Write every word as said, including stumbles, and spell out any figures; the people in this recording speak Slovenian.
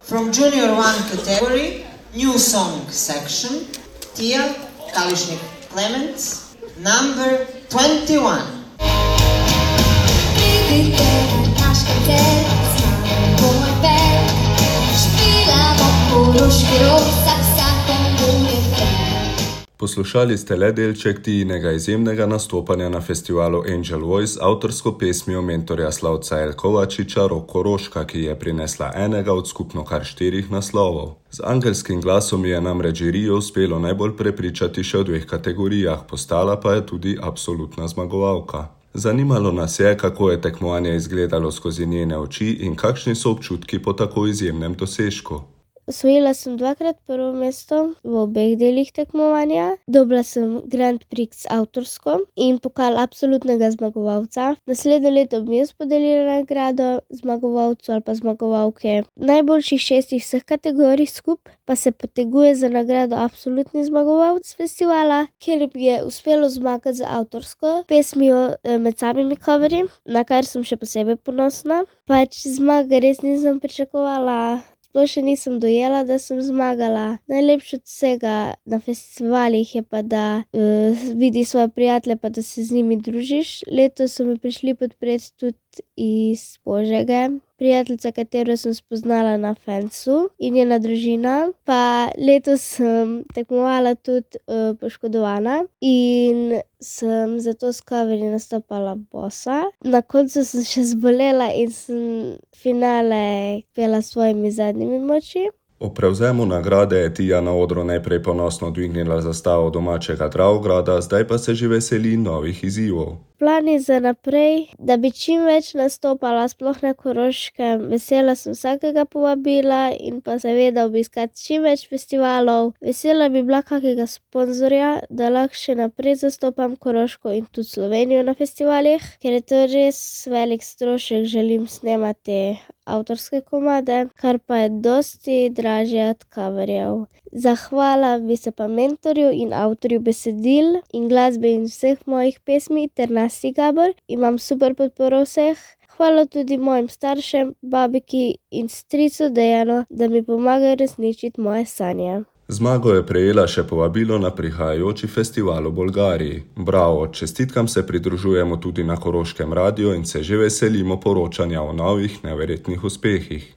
From Junior One category, new song section, Tia Kališnik Clements, number twenty-one. Poslušali ste le delček Tijinega izjemnega nastopanja na festivalu Angel Voice avtorsko pesmijo mentorja Slavca L. Kovačiča Rok Koroška, ki je prinesla enega od skupno kar štirih naslovov. Z angelskim glasom je namreč žirijo uspelo najbolj prepričati še v dveh kategorijah, postala pa je tudi absolutna zmagovalka. Zanimalo nas je, kako je tekmovanje izgledalo skozi njene oči in kakšni so občutki po tako izjemnem dosežku. Osvojila sem dvakrat prvo mesto v obeh delih tekmovanja. Dobila sem Grand Prix avtorsko in pokal absolutnega zmagovalca. Naslednje leto bi jaz podelila nagrado zmagovalcu ali pa zmagovalke. Najboljših šestih vseh kategorij skupaj pa se poteguje za nagrado absolutni zmagovalec festivala, kjer mi je uspelo zmagati z avtorsko pesmijo Med samimi coverji, na kar sem še posebej ponosna. Pač zmage res nisem pričakovala. Sploh še nisem dojela, da sem zmagala. Najlepše od vsega na festivalih je pa, da uh, vidiš svoje prijatelje pa da se z njimi družiš. Letos so mi prišli podpreti tudi iz Požege. Prijateljica, katero sem spoznala na Fansu in njena družina. Pa letos sem tekmovala tudi uh, poškodovana in sem zato s coverji nastopala bossa. Na koncu sem še zbolela in sem finale pela s svojimi zadnjimi moči. O prevzemu nagrade je Tija na odru najprej ponosno dvignila zastavo domačega Dravograda, zdaj pa se že veseli novih izzivov. Plani za naprej, da bi čim več nastopala, sploh na Koroškem. Vesela sem vsakega povabila in pa seveda obiskati čim več festivalov. Vesela bi bila kakega sponzorja, da lahko še naprej zastopam Koroško in tudi Slovenijo na festivalih, ker je to res velik strošek, želim snemati avtorske komade, kar pa je dosti dražje od coverjev. Zahvala bi se pa mentorju in avtorju besedil in glasbe in vseh mojih pesmi ter Nasti Gabor. Imam super podporo vseh. Hvala tudi mojim staršem, babiki in stricu Dejanu, da mi pomagajo resničiti moje sanje. Zmago je prejela še povabilo na prihajajoči festival v Bolgariji. Bravo, čestitkam se pridružujemo tudi na Koroškem radiu in se že veselimo poročanja o novih neverjetnih uspehih.